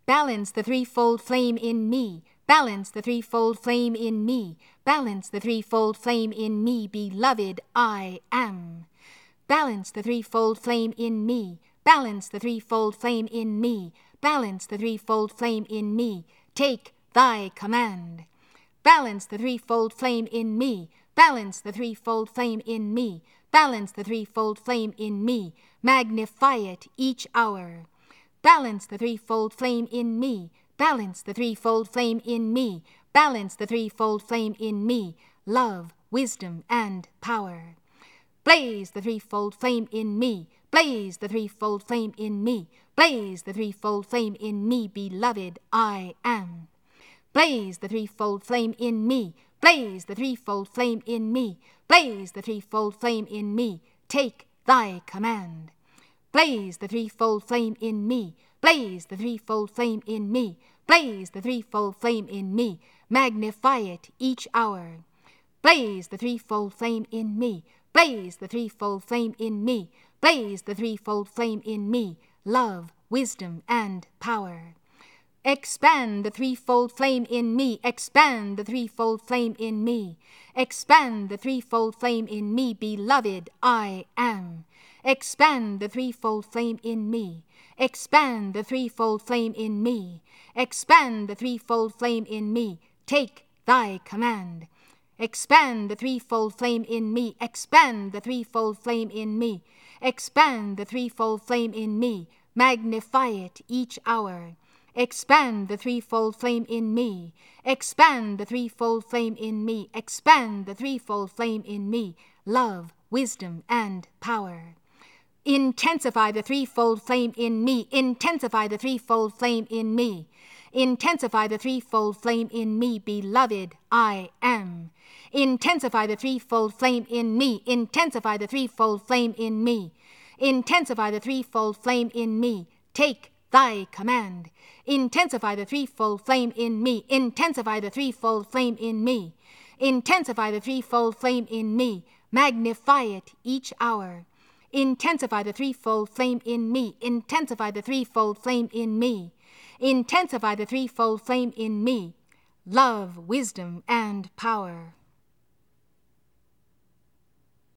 Balance the threefold flame in me. Balance the threefold flame in me. Balance the threefold flame in me, beloved I am. Balance the threefold flame in me. Balance the threefold flame in me. Balance the threefold flame in me. Take thy command. Balance the threefold flame in me. Balance the threefold flame in me. Balance the threefold flame in me. Magnify it each hour. Balance the threefold flame in me. Balance the threefold flame in me. Balance the threefold flame in me. Love, wisdom, and power. Blaze the threefold flame in me. Blaze the threefold flame in me. Blaze the threefold flame in me, beloved I am. Blaze the threefold flame in me. Blaze the threefold flame in me. Blaze the threefold flame in me. Take thy command. Blaze the threefold flame in me. Blaze the threefold flame in me. Blaze the threefold flame in me. Magnify it each hour. Blaze the threefold flame in me. Blaze the threefold flame in me. Blaze the threefold flame in me. Love, wisdom, and power. Expand the threefold flame in me. Expand the threefold flame in me. Expand the threefold flame in me, beloved I am. Expand the threefold flame in me. Expand the threefold flame in me. Expand the threefold flame in me. Take thy command. Expand the threefold flame in me. Expand the threefold flame in me. Expand the threefold flame in me. Magnify it each hour. Expand the threefold flame in me. Expand the threefold flame in me. Expand the threefold flame in me. Love, wisdom, and power. Intensify the threefold flame in me. Intensify the threefold flame in me. Intensify the threefold flame in me, beloved I am. Intensify the threefold flame in me. Intensify the threefold flame in me. Intensify the threefold flame in me. Take thy command. Intensify the threefold flame in me. Intensify the threefold flame in me. Intensify the threefold flame in me. Magnify it each hour. Intensify the threefold flame in me. Intensify the threefold flame in me. Intensify the threefold flame in me. Love, wisdom, and power.